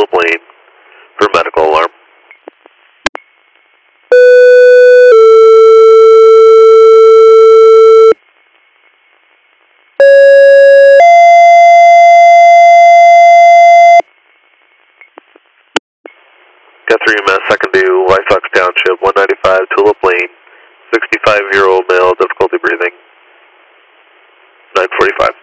Tulip Lane for medical alarm. Guthrie EMS, second due, White Sox Township, 195 Tulip Lane, 65-year-old male, difficulty breathing, 945.